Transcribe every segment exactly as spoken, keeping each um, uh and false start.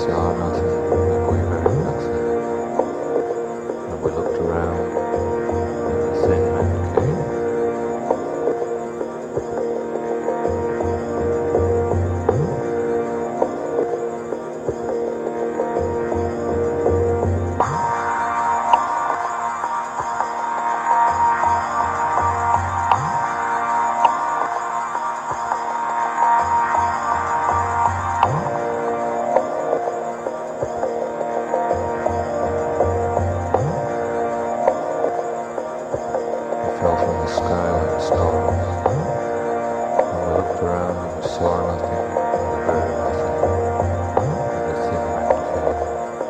saw nothing, and we heard nothing. And we looked around, and the thin men came. Fell from the sky like stars. And we looked around and we saw nothing, and we heard nothing. And the thin men came.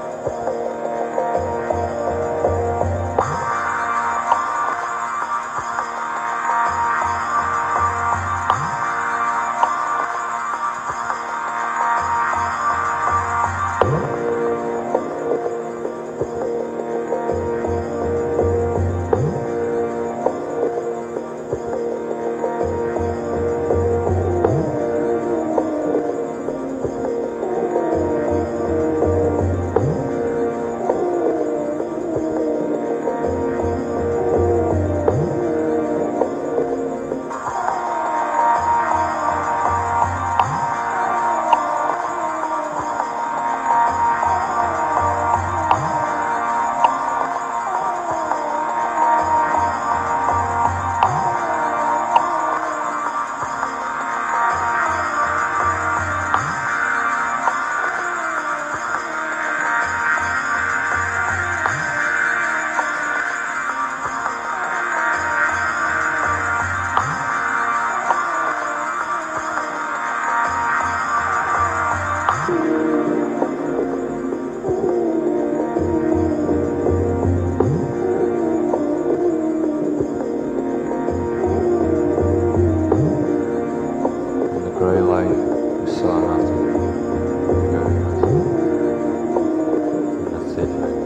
Grey light, we saw nothing, we heard nothing, and the thin men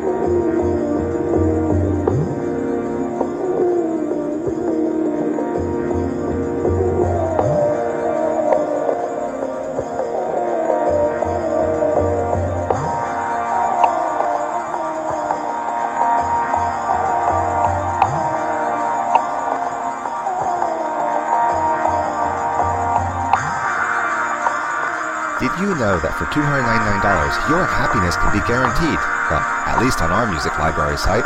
Did you know that for two hundred ninety-nine dollars, your happiness can be guaranteed? Well, at least on our music library site.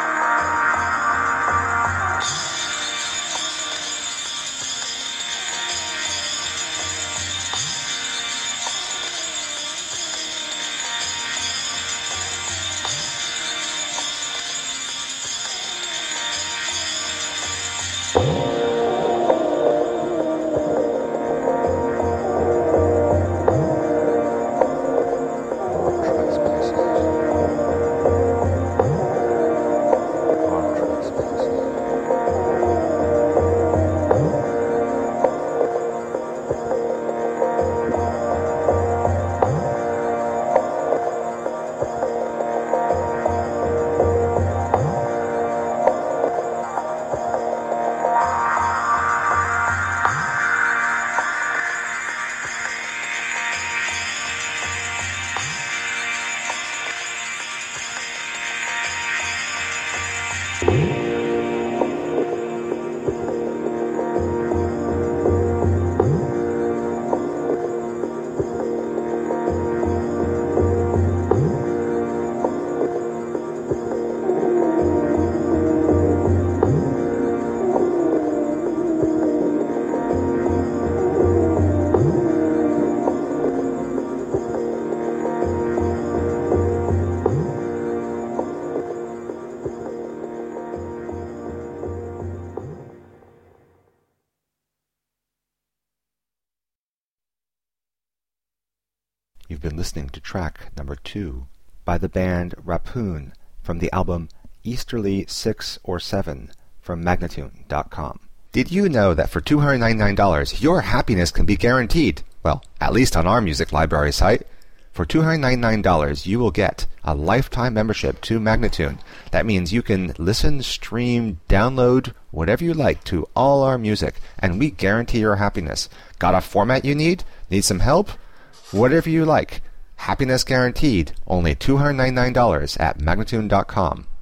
You've been listening to track number two by the band Rapun from the album Easterly six or seven from Magnatune dot com. Did you know that for two hundred ninety-nine dollars, your happiness can be guaranteed? Well, at least on our music library site. For two hundred ninety-nine dollars, you will get a lifetime membership to Magnatune. That means you can listen, stream, download, whatever you like to all our music, and we guarantee your happiness. Got a format you need? Need some help? Whatever you like. Happiness guaranteed. Only two hundred ninety-nine dollars at Magnatune dot com.